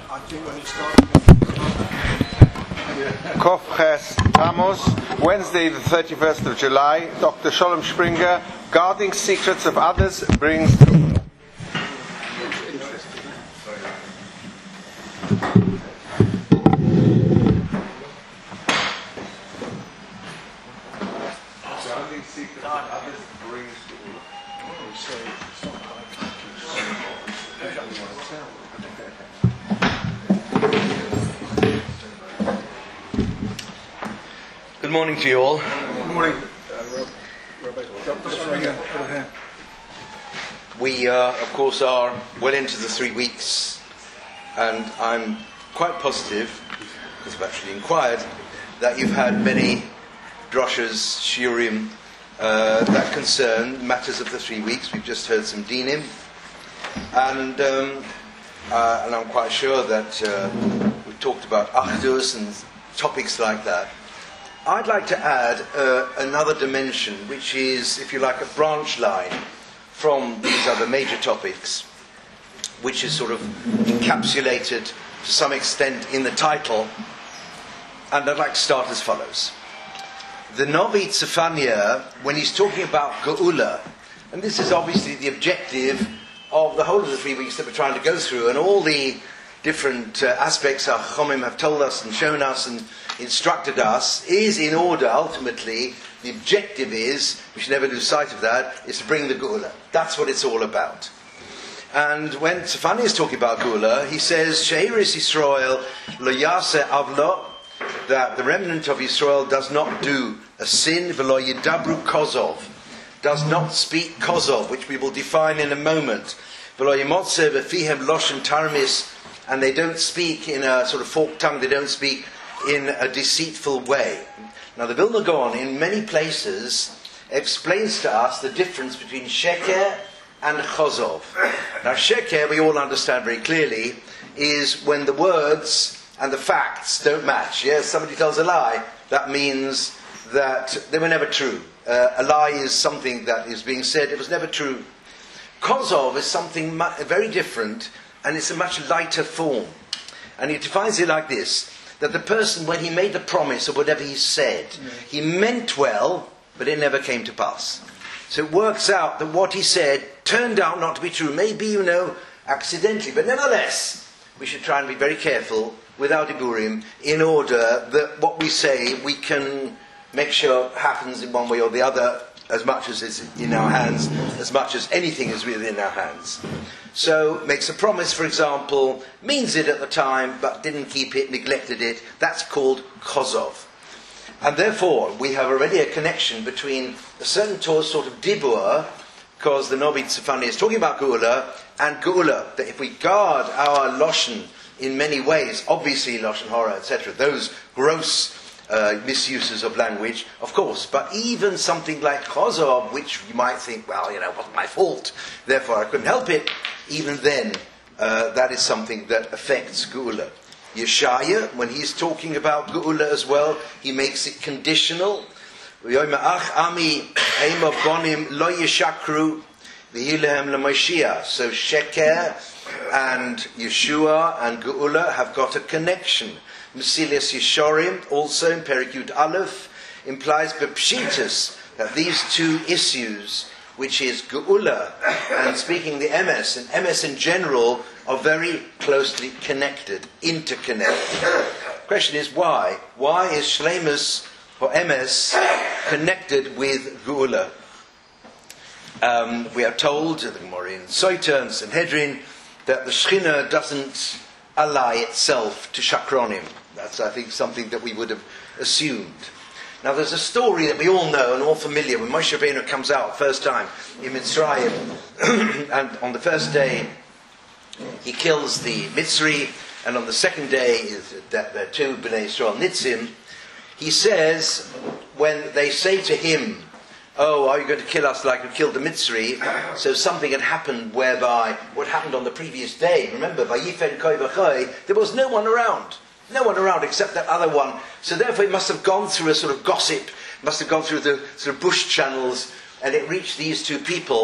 I think when you start. Kof Ches Ramos, Wednesday the 31st of July, Dr. Sholem Springer, Guarding Secrets of Others brings... Guarding Secrets of Others brings... Good morning to you all. Good morning, We, of course, are well into the 3 weeks, and I'm quite positive, because I've actually inquired, that you've had many droshas, shiurim, that concern matters of the 3 weeks. We've just heard some dinim, and I'm quite sure that we've talked about achdus and topics like that. I'd like to add another dimension, which is, if you like, a branch line from these other major topics, which is sort of encapsulated to some extent in the title, and I'd like to start as follows. The Novi Tzefania, when he's talking about Geula, and this is obviously the objective of the whole of the 3 weeks that we're trying to go through, and all the different aspects our Chomim have told us and shown us and instructed us, is in order, ultimately, the objective is, we should never lose sight of that, is to bring the Geula. That's what it's all about. And when Tzefania is talking about Geula, he says, She'iris Yisrael lo yaseh avlo, that the remnant of Yisrael does not do a sin, v'lo yidabru kozov, does not speak kozov, which we will define in a moment, v'lo yimotzeh v'fihem loshen tarmis, and they don't speak in a sort of forked tongue, they don't speak in a deceitful way. Now the Vilna Gaon in many places explains to us the difference between sheker and chozov. Now sheker, we all understand very clearly, is when the words and the facts don't match. Yes, somebody tells a lie, that means that they were never true. A lie is something that is being said, it was never true. Kozov is something very different, and it's a much lighter form. And he defines it like this, that the person, when he made the promise of whatever he said, he meant well, but it never came to pass. So it works out that what he said turned out not to be true. Maybe, accidentally, but nevertheless, we should try and be very careful with our diburim in order that what we say we can make sure happens in one way or the other, as much as it's in our hands, as much as anything is within our hands. So, makes a promise, for example, means it at the time, but didn't keep it, neglected it. That's called kozov. And therefore, we have already a connection between a certain sort of dibur, because the Novi Tzefania is talking about Geula, and Geula, that if we guard our Loshen in many ways, obviously Loshen Hora, etc., those gross misuses of language, of course, but even something like Chozov, which you might think, well, it wasn't my fault, therefore I couldn't help it, even then, that is something that affects Geula. Yeshaya, when he's talking about Geula as well, he makes it conditional. So Sheker and Yeshua and Geula have got a connection. Mesilias Yeshorim, also in Perikut Aleph, implies Bepshitus, that these two issues, which is Geula and speaking the Emes, and Emes in general, are very closely connected, interconnected. The question is why? Why is Shleimus or Emes connected with Geula? We are told, in the Gemara in Soita and Sanhedrin, that the Shechina doesn't ally itself to Shakronim. That's, I think, something that we would have assumed. Now, there's a story that we all know and all familiar. When Moshe Rabbeinu comes out first time in Mitzrayim, and on the first day he kills the Mitzri, and on the second day that the two Bnei Yisrael Nitzim, he says, when they say to him, "Oh, are you going to kill us like you killed the Mitzri?" So something had happened whereby what happened on the previous day. Remember, Vayifen Koi V'Choi, there was no one around. No one around except that other one. So therefore it must have gone through a sort of gossip, must have gone through the sort of bush channels, and it reached these two people,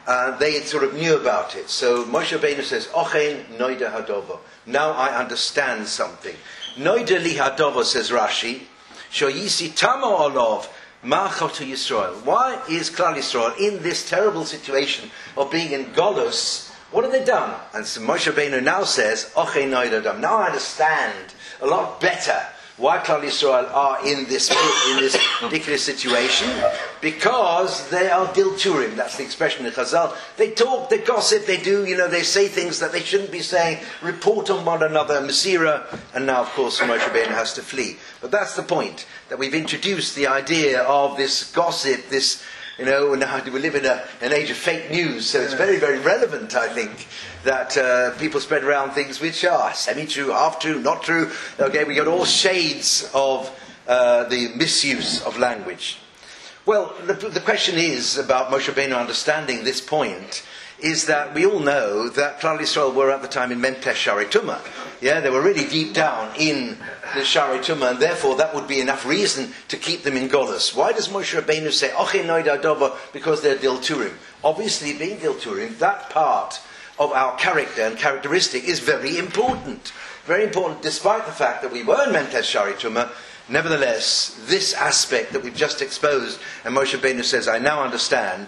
they sort of knew about it. So Moshe Rabbeinu says, Ochen noida hadovo. Now I understand something. Noida li hadovo, says Rashi, shoyisi tamo olov ma'achotu Yisrael. Why is Klal Yisrael in this terrible situation of being in Golus? What have they done? And so Moshe Rabbeinu now says, Ochen noida hadovo. Now I understand a lot better why Klal Yisrael are in this particular situation, because they are dilturim. That's the expression in Chazal. They talk, they gossip, they do, they say things that they shouldn't be saying, report on one another, Masira, and now, of course, Moshe Rabbeinu has to flee. But that's the point, that we've introduced the idea of this gossip, this, now we live in an age of fake news, so it's very, very relevant, I think, that people spread around things which are semi-true, half-true, not true. Okay, we got all shades of the misuse of language. Well, the question is about Moshe Rabbeinu understanding this point, is that we all know that Klal Yisrael were at the time in Memtesh Sharei Tumah. Yeah, they were really deep down in the Sharei Tumah, and therefore that would be enough reason to keep them in Golus. Why does Moshe Rabbeinu say, Oche noida adova, because they're Dilturim? Obviously, being Dilturim, that part of our character and characteristic is very important. Very important, despite the fact that we were in Memtesh Sharei Tumah. Nevertheless, this aspect that we've just exposed, and Moshe Rabbeinu says, I now understand,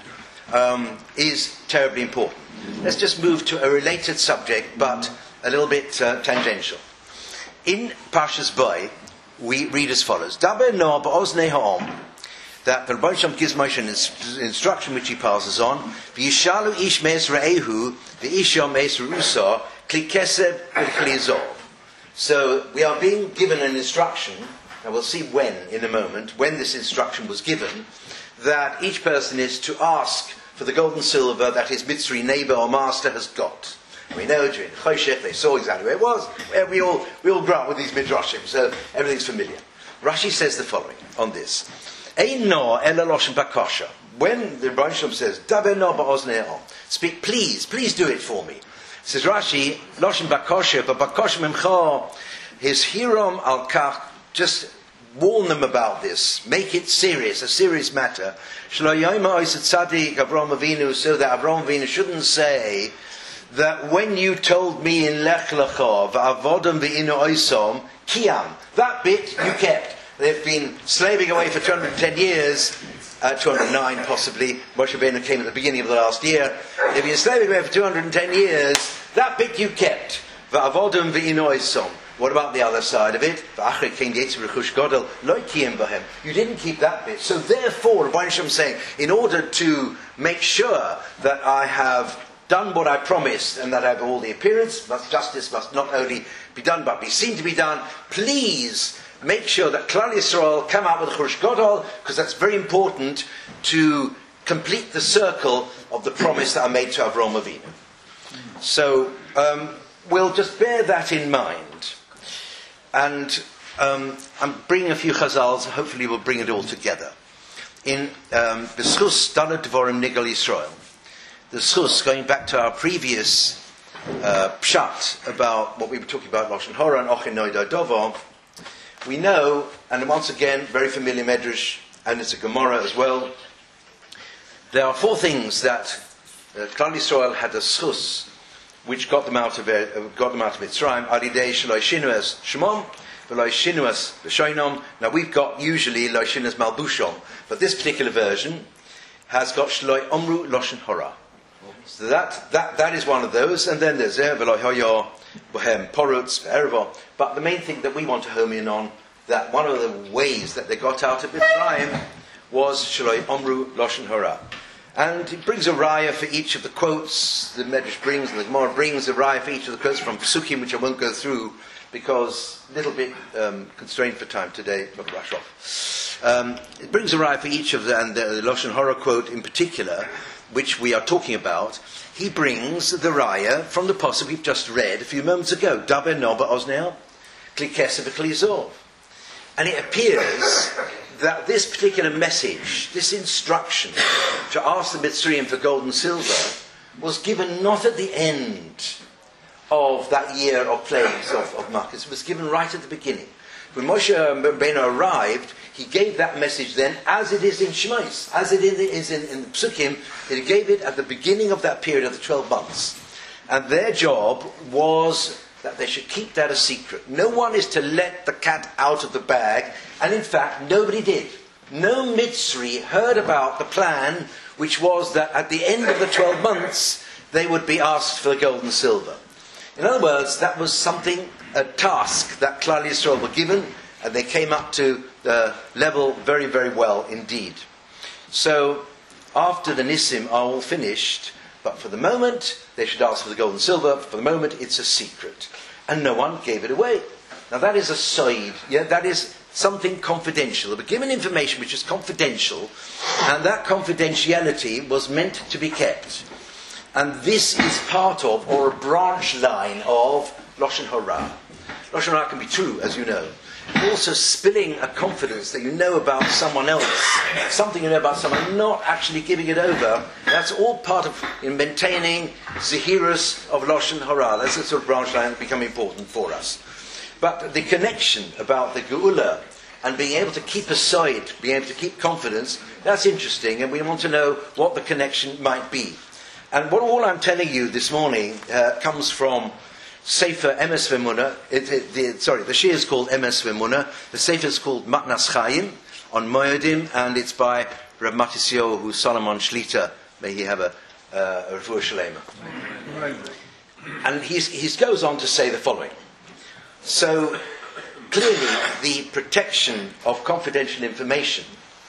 is terribly important. Let's just move to a related subject, but a little bit tangential. In Parshas Bo, we read as follows: Daber Noah ba'oznei ha'om, that the Rebbe Shem gives Moshe an instruction which he passes on. V'yishalu ish me'es re'ehu v'ish yom me'es re'usa kli keseb v'kli zov. So we are being given an instruction, and we'll see when in a moment, when this instruction was given, that each person is to ask for the gold and silver that his Mitzri neighbor or master has got. We know during Choshech they saw exactly where it was. Where we all grew up with these midrashim, so everything's familiar. Rashi says the following on this: Ein no ela loshen bakosha. When the Rebbe Shem says Daber no ba'oznei ha'om, speak, please do it for me. Says Rashi, loshen bakosha, but bakosha memcha, his hiram al kach, just warn them about this. Make it serious, a serious matter. Shlo yoyma oiset tzadik Avraham Avinu, so that Avraham Avinu shouldn't say that when you told me in Lech Lecha v'avodam v'inu oisom kiyam, that bit you kept. They've been slaving away for 210 years, 209 possibly. Moshe Rabbeinu came at the beginning of the last year. They've been slaving away for 210 years. That bit you kept. V'avodam v'inu oisom. What about the other side of it? You didn't keep that bit. So therefore, Rebbe Shem saying, in order to make sure that I have done what I promised and that I have all the appearance, justice must not only be done but be seen to be done, please make sure that Klal Yisrael come out with Chush Gadol, because that's very important to complete the circle of the promise that I made to Avraham Avinu. So we'll just bear that in mind. And I'm bringing a few chazals, hopefully we'll bring it all together. In B'schus Dana Dvorim Nigal Yisrael, the schus, going back to our previous pshat about what we were talking about, Lashon Hora and Ochen noida adova, we know, and once again, very familiar medrash, and it's a Gemara as well, there are four things that Klal Yisrael had a schus, which got them out of Mitzrayim. Alidei sheloi shinu es shemom, v'loi shinu es l'shoinom. Now we've got usually lo shinu es malbushom, but this particular version has got sheloi omru loshen hora. So that is one of those, and then there's v'loi hoyo bohem porutz erevo. But the main thing that we want to home in on, that one of the ways that they got out of Mitzrayim was sheloi omru loshen hora. And it brings a raya for each of the quotes the Medrash brings, and the Gemara brings a raya for each of the quotes from Psukim, which I won't go through because a little bit constrained for time today, not rush off. It brings a raya for each of the, and the Lashon Hora quote in particular, which we are talking about. He brings the raya from the pasuk we've just read a few moments ago. Daber no ba'oznei ha'om, kli kesef v'kli zov. And it appears that this particular message, this instruction to ask the Mitzrayim for gold and silver, was given not at the end of that year of plagues of Malchus. It was given right at the beginning. when Moshe Rabbeinu arrived, he gave that message then, as it is in Shemais, as it is in the Psukim. He gave it at the beginning of that period of the 12 months. And their job was that they should keep that a secret. No one is to let the cat out of the bag, and in fact, nobody did. No Mitzri heard about the plan, which was that at the end of the 12 months, they would be asked for the gold and silver. In other words, that was something, a task that Klal Yisrael were given, and they came up to the level very, very well indeed. So, after the Nissim are all finished, but for the moment, they should ask for the gold and silver. For the moment, it's a secret. And no one gave it away. Now that is a side, that is something confidential. They were given information which is confidential, and that confidentiality was meant to be kept. And this is part of, or a branch line of, Lashon Hara. Lashon Hara can be true, as you know. Also spilling a confidence that you know about someone else, something you know about someone, not actually giving it over. That's all part of maintaining Zehirus of Lashon Hara. That's a sort of branch line that's become important for us. But the connection about the Geula and being able to keep aside, being able to keep confidence, that's interesting, and we want to know what the connection might be. And what all I'm telling you this morning comes from Sefer Emes V'Emunah. The Shir is called Emes V'Emunah. The Sefer is called Matnas Chaim on Moedim, and it's by Rav Matisyahu Solomon Shlita. May he have a refuah shalema. And he goes on to say the following. So clearly, the protection of confidential information.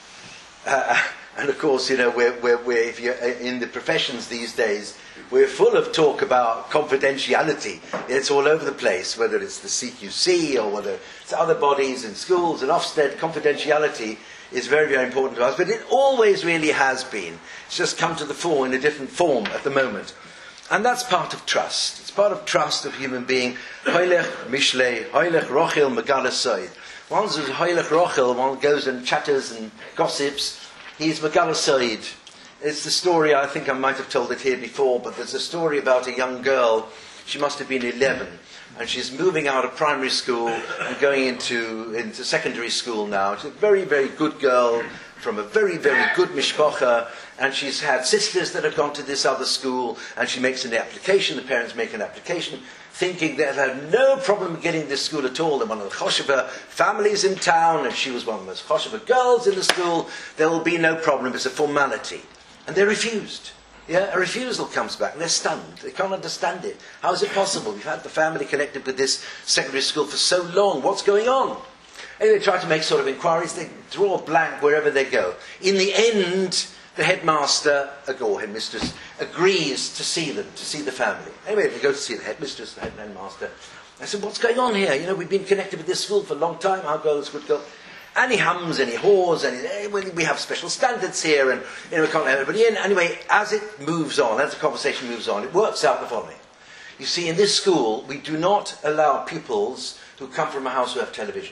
And of course, we're if you're in the professions these days, we're full of talk about confidentiality. It's all over the place, whether it's the CQC or whether it's other bodies in schools and Ofsted. Confidentiality is very, very important to us, but it always really has been. It's just come to the fore in a different form at the moment. And that's part of trust. It's part of trust of human being. Hoylech Mishlei, Hoylech Rochel Megalasoid. Once there's Hoylech Rochel, one goes and chatters and gossips. He's Megalasoid. It's the story, I think I might have told it here before, but there's a story about a young girl. She must have been 11, and she's moving out of primary school and going into secondary school now. She's a very, very good girl from a very, very good mishpacha, and she's had sisters that have gone to this other school, and she makes an application, the parents make an application, thinking they'll have no problem getting this school at all. They're one of the Choshever families in town, and she was one of the most Choshever girls in the school. There will be no problem, it's a formality. And they're refused. A refusal comes back, and they're stunned. They can't understand it. How is it possible? We've had the family connected with this secondary school for so long. What's going on? And they try to make sort of inquiries. They draw a blank wherever they go. In the end, the headmaster or headmistress agrees to see them, to see the family. Anyway, they go to see the headmistress, the headmaster. I said, what's going on here? We've been connected with this school for a long time. Our girl is a good girl. And he hums and he haws and we have special standards here and we can't let everybody in. Anyway, as it moves on, as the conversation moves on, it works out the following. You see, in this school, we do not allow pupils who come from a house who have television.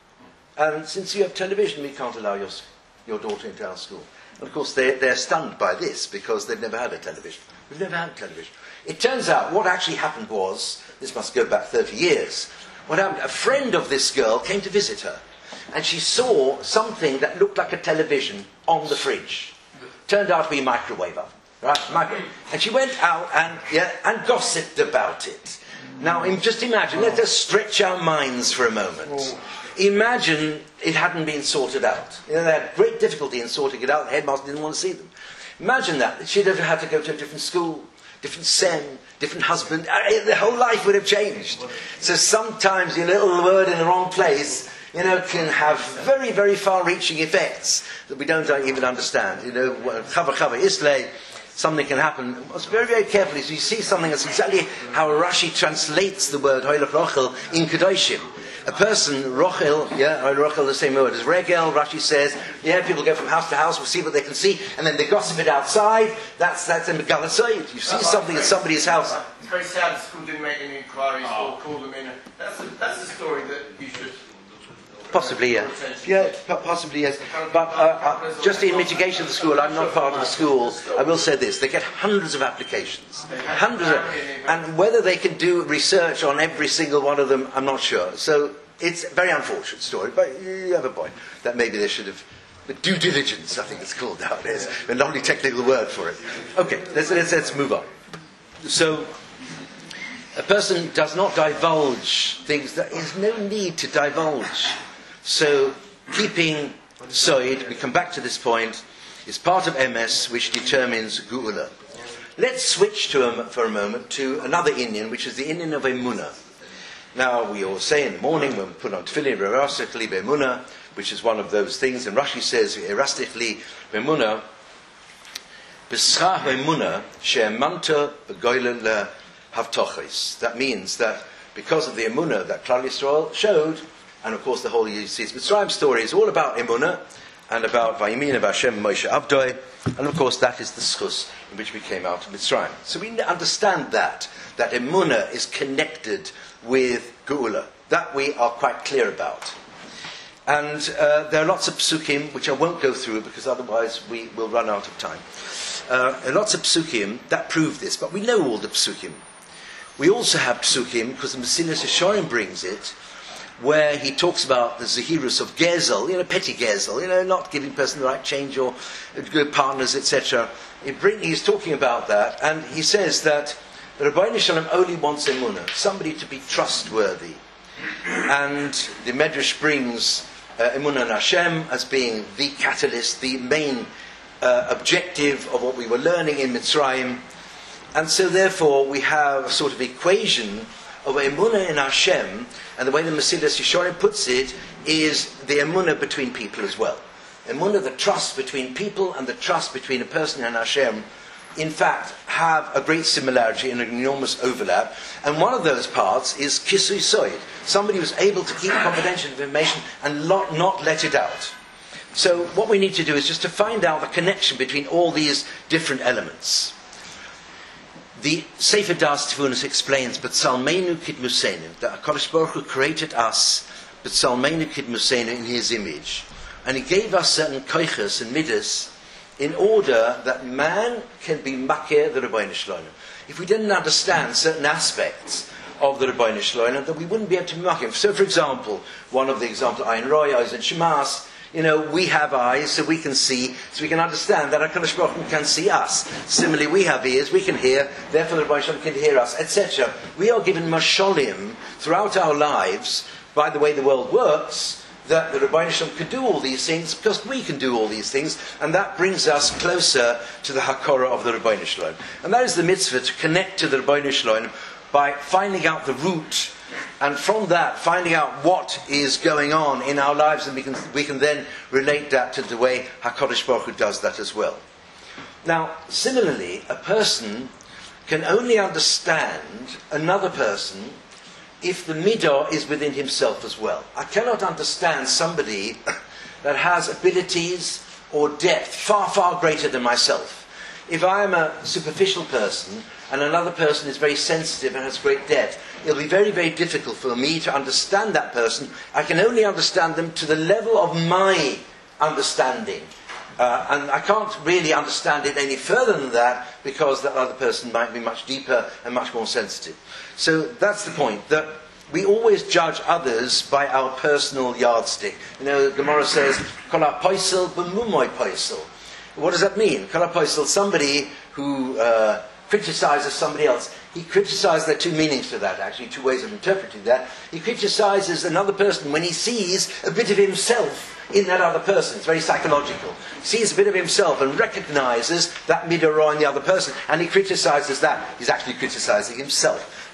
And since you have television, we can't allow your daughter into our school. And of course, they're stunned by this because they've never had a television. We've never had a television. It turns out what actually happened was, this must go back 30 years, what happened, a friend of this girl came to visit her. And she saw something that looked like a television on the fridge. Turned out to be a microwave oven. Right? And she went out and gossiped about it. Now, just imagine, let us stretch our minds for a moment. Imagine it hadn't been sorted out. They had great difficulty in sorting it out. The headmaster didn't want to see them. Imagine that. She'd have had to go to a different school, different sen, different husband. The whole life would have changed. So sometimes your little word in the wrong place can have very, very far-reaching effects that we don't even understand. Chava Islay, something can happen. Very, very carefully. So you see something that's exactly how Rashi translates the word Hoylech Rochel in Kedoshim. A person, Rochel, Rochel, the same word as Regel. Rashi says, people go from house to house, we'll see what they can see, and then they gossip it outside. That's a Megalasoid. You see something at somebody's house. It's very sad the school didn't make any inquiries or call them in. That's a story that you should... Possibly, possibly, yes. But just in mitigation of the school, I'm not part of the school. I will say this: they get hundreds of applications, and whether they can do research on every single one of them, I'm not sure. So It's a very unfortunate story, but you have a point that maybe they should have. But due diligence, I think it's called nowadays. A lovely technical word for it. Okay, let's move on. So, a person does not divulge things that is no need to divulge. So, keeping soid, we come back to this point, is part of MS which determines Geula. Let's switch for a moment to another Inyan, which is the Inyan of Emunah. Now, we all say in the morning when we put on tefillin, Erastically Be'emunah, which is one of those things, and Rashi says, Erastically Be'emunah, B'schach Be'emunah, She'emanta B'goyle Le'havtochis. That means that because of the Emunah that Klal Yisrael showed, and of course the whole Yetzias Mitzrayim story is all about Emunah, and about Vayimin of Hashem Moshe Avdoi, and of course that is the schus in which we came out of Mitzrayim. So we understand that Emunah is connected with Geula. That we are quite clear about. And there are lots of psukim, which I won't go through because otherwise we will run out of time. There are lots of psukim that prove this, but we know all the psukim. We also have psukim, because the Mesilas Yesharim brings it, where he talks about the Zahirus of Gezel, petty Gezel, not giving person the right change or good partners, etc. He's talking about that, and he says that the Rebbeinu Shalom only wants Emunah, somebody to be trustworthy. And the Medrash brings Emunah in Hashem as being the catalyst, the main objective of what we were learning in Mitzrayim. And so therefore we have a sort of equation of Emunah in Hashem, and the way the Mesilas Yesharim puts it is the Emunah between people as well. Emunah, the trust between people, and the trust between a person and Hashem, in fact, have a great similarity and an enormous overlap. And one of those parts is Kisui Soid, somebody who's able to keep confidential information and not let it out. So what we need to do is just to find out the connection between all these different elements. The Sefer Das Tivunos explains, B'tzalmeinu Kidmusenu, that HaKadosh Baruch Hu created us, B'tzalmeinu Kidmusenu, in His image. And He gave us certain koiches and midas in order that man can be makir the Rebbeinu Shalom. If we didn't understand certain aspects of the Rebbeinu Shalom, then we wouldn't be able to be makir. So, for example, one of the examples, Ayin Roy, eyes and Shemas, we have eyes, so we can see, so we can understand that HaKadosh Baruch Hu can see us. Similarly, we have ears, we can hear, therefore the Rebbeinu Shalom can hear us, etc. We are given masholim throughout our lives, by the way the world works, that the Rebbeinu Shalom can do all these things because we can do all these things, and that brings us closer to the Hakora of the Rebbeinu Shalom. And that is the mitzvah, to connect to the Rebbeinu Shalom by finding out the root, and from that finding out what is going on in our lives, and we can then relate that to the way HaKadosh Baruch Hu does that as well. Now, similarly, a person can only understand another person if the midah is within himself as well. I cannot understand somebody that has abilities or depth far, far greater than myself. If I am a superficial person and another person is very sensitive and has great depth, it'll be very, very difficult for me to understand that person. I can only understand them to the level of my understanding. And I can't really understand it any further than that, because that other person might be much deeper and much more sensitive. So that's the point, that we always judge others by our personal yardstick. The Gemara says, Kol ha'poisel b'mumoy poisel. What does that mean? Kol ha'poisel, somebody who criticizes somebody else. He criticizes, there are two meanings to that, actually, two ways of interpreting that. He criticizes another person when he sees a bit of himself in that other person. It's very psychological. He sees a bit of himself and recognizes that midah in the other person, and he criticizes that. He's actually criticizing himself.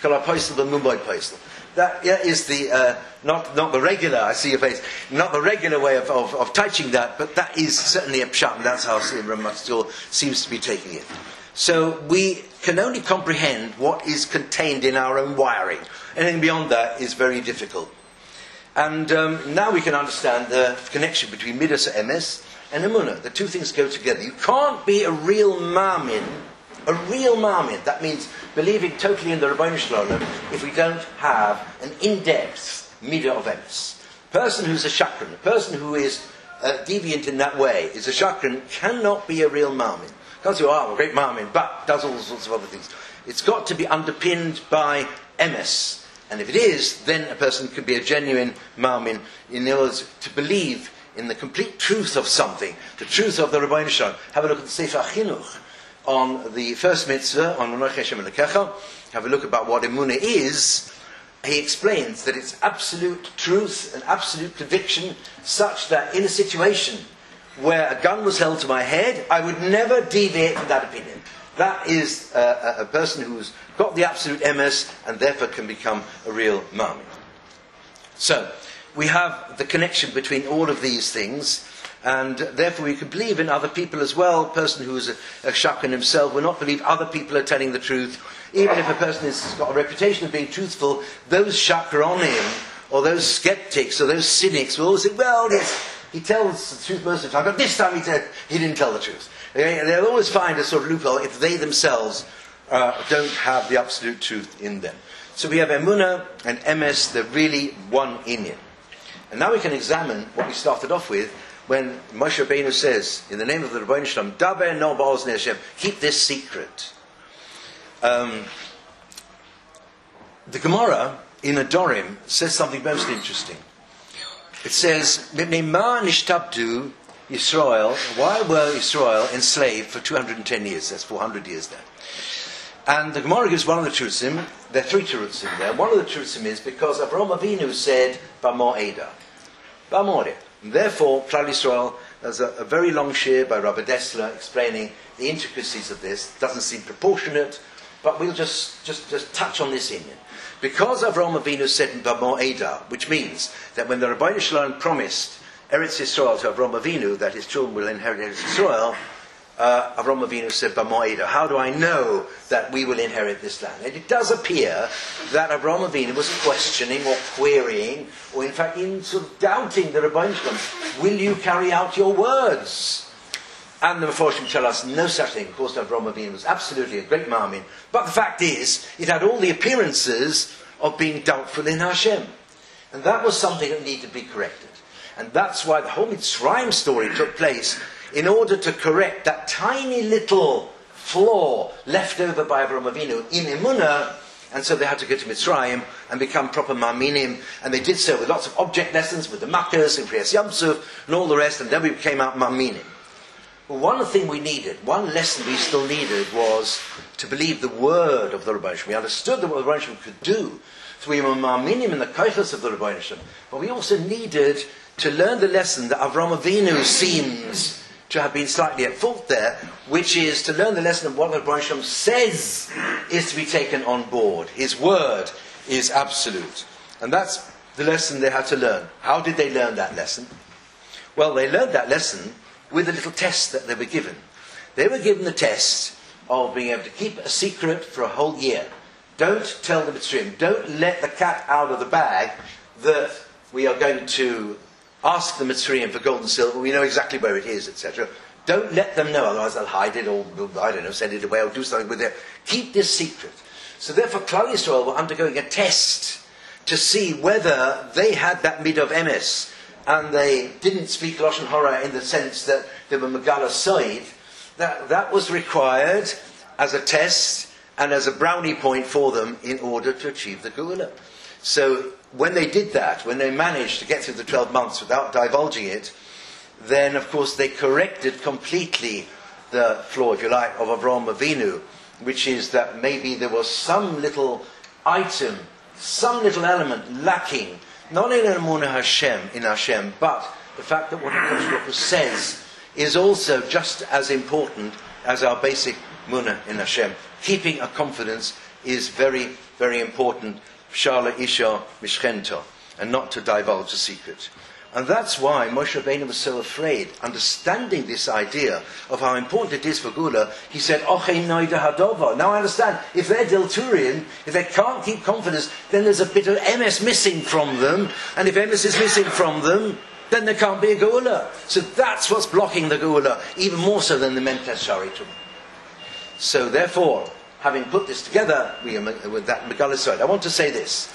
That is the not the regular. I see your face. Not the regular way of teaching that, but that is certainly a pshat, and that's how Ramat seems to be taking it. So we can only comprehend what is contained in our own wiring. Anything beyond that is very difficult. And now we can understand the connection between Midas Emes and Emunah. The two things go together. You can't be a real Ma'amin, that means believing totally in the Rebbeinu Shalom, if we don't have an in-depth Midah of Emes. A person who's a shakran, a person who is deviant in that way, is a shakran, cannot be a real Ma'amin. Can't say, I'm a great Ma'amin, but does all sorts of other things. It's got to be underpinned by Emes. And if it is, then a person could be a genuine Ma'amin in order to believe in the complete truth of something, the truth of the Rebbeinu Shalom. Have a look at the Sefer Chinuch on the first mitzvah, on Anochi Hashem Elokecha. Have a look about what Emunah is. He explains that it's absolute truth and absolute conviction, such that in a situation where a gun was held to my head, I would never deviate from that opinion. That is a person who's got the absolute emes and therefore can become a real Ma'amin. So, we have the connection between all of these things, and therefore we can believe in other people as well. A person who is a shakhan himself will not believe other people are telling the truth. Even if a person has got a reputation of being truthful, those shakranim, or those skeptics, or those cynics will always say, well, yes, he tells the truth most of the time, but this time he didn't tell the truth. They'll always find a sort of loophole if they themselves don't have the absolute truth in them. So we have Emunah and Emes, they're really one inyan. And now we can examine what we started off with when Moshe Rabbeinu says, in the name of the Rebbeinu Shalom, Daber no ba'oznei Hashem, keep this secret. The Gemara in Adorim says something most interesting. It says, Mipnei ma nishtabdu Yisrael, why were Yisrael enslaved for 210 years? That's 400 years there. And the Gemara gives one of the Terutzim. There are three Terutzim there. One of the Terutzim is because Avraham Avinu said, B'mo'eda. B'mo'eda. Therefore, Klal Yisrael, there's a very long shir by Rabbi Dessler explaining the intricacies of this. It doesn't seem proportionate, but we'll just touch on this inyan. Because Avraham Avinu said B'mo'eda, which means that when the Rebbeinu Shalom promised Eretz Yisrael to Avraham Avinu, that his children will inherit Eretz Yisrael, Avraham Avinu said, B'mo'eda, how do I know that we will inherit this land? And it does appear that Avraham Avinu was questioning or querying, or in fact in sort of doubting the Rebbeinu Shalom, will you carry out your words? And the Meforshim tell us no such thing. Of course, Avraham Avinu was absolutely a great Ma'amin, but the fact is, it had all the appearances of being doubtful in Hashem. And that was something that needed to be corrected. And that's why the whole Mitzrayim story took place, in order to correct that tiny little flaw left over by Avraham Avinu in Emunah. And so they had to go to Mitzrayim and become proper Ma'aminim. And they did so with lots of object lessons, with the Makkos and Kriyas Yamsuf and all the rest. And then we came out Ma'aminim. Well, one thing we needed, one lesson we still needed, was to believe the word of the Rebbeinu Shalom. We understood what the Rebbeinu Shalom could do. So we were Ma'aminim in the koichos of the Rebbeinu Shalom. But we also needed to learn the lesson that Avraham Avinu seems to have been slightly at fault there, which is to learn the lesson of what the Rebbeinu Shalom says is to be taken on board. His word is absolute. And that's the lesson they had to learn. How did they learn that lesson? Well, they learned that lesson with a little test that they were given. They were given the test of being able to keep a secret for a whole year. Don't tell the Mitzrayim, don't let the cat out of the bag that we are going to ask the Mitzrayim for gold and silver, we know exactly where it is, etc. Don't let them know, otherwise they'll hide it, or, I don't know, send it away, or do something with it. Keep this secret. So therefore, Klal Yisrael were undergoing a test to see whether they had that mid of emes, and they didn't speak Lashon Hara in the sense that they were Megala Soid. That was required as a test and as a brownie point for them in order to achieve the Geula. So when they did that, when they managed to get through the 12 months without divulging it, then of course they corrected completely the flaw, if you like, of Avraham Avinu, which is that maybe there was some little item, some little element lacking, not in Emunah Hashem, in Hashem, but the fact that what HaKadosh Baruch Hu says is also just as important as our basic Munah in Hashem. Keeping a confidence is very, very important. Shala Isha Mishchento, and not to divulge a secret. And that's why Moshe Rabbeinu was so afraid, understanding this idea of how important it is for Gula. He said, Ochei Noida Hadova. Now I understand, if they're Dilturian, if they can't keep confidence, then there's a bit of emes missing from them, and if emes is missing from them, then there can't be a Gula. So that's what's blocking the Gula, even more so than the Mentes Sharitum. So therefore, having put this together with that Megala side, I want to say this,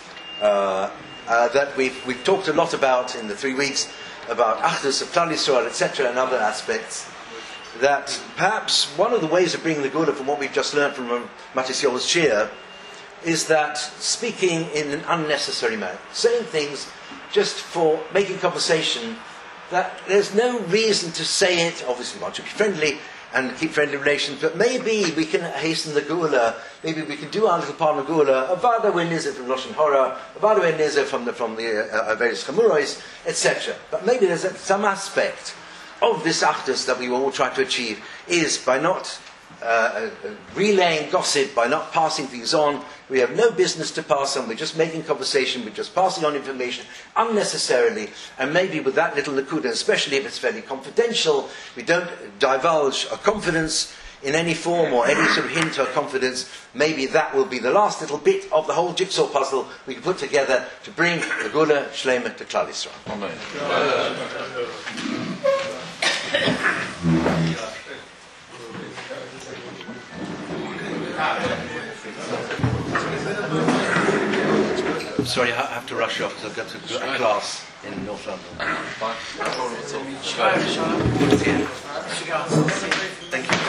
that we've talked a lot about in the 3 weeks, about Achdus of Klal Yisrael, etc., and other aspects, that perhaps one of the ways of bringing the Gula from what we've just learned from Matis Yoel's shir is that speaking in an unnecessary manner, saying things just for making conversation, that there's no reason to say it. Obviously we want to be friendly and keep friendly relations, but maybe we can hasten the Gula, maybe we can do our little part of Gula, Avada Weniza from Lashon Hora, Avada Weniza from the various Chamurais, etc. But maybe there's some aspect of this Achdus that we will all try to achieve is by not relaying gossip, by not passing things on. We have no business to pass on, we're just making conversation, we're just passing on information unnecessarily, and maybe with that little nakuda, especially if it's fairly confidential, we don't divulge a confidence in any form or any sort of hint or confidence. Maybe that will be the last little bit of the whole jigsaw puzzle we can put together to bring the Gula Shlema to Klal Yisrael. Amen. I'm sorry, I have to rush off because I've got to go to a class in North London. Fine, no problem at all. Thank you.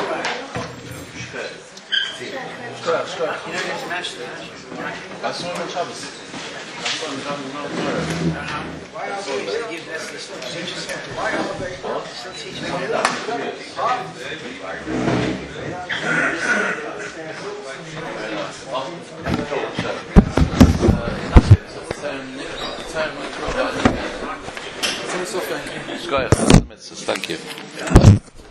You don't get to match that. I saw him in Shabbos. Thank you.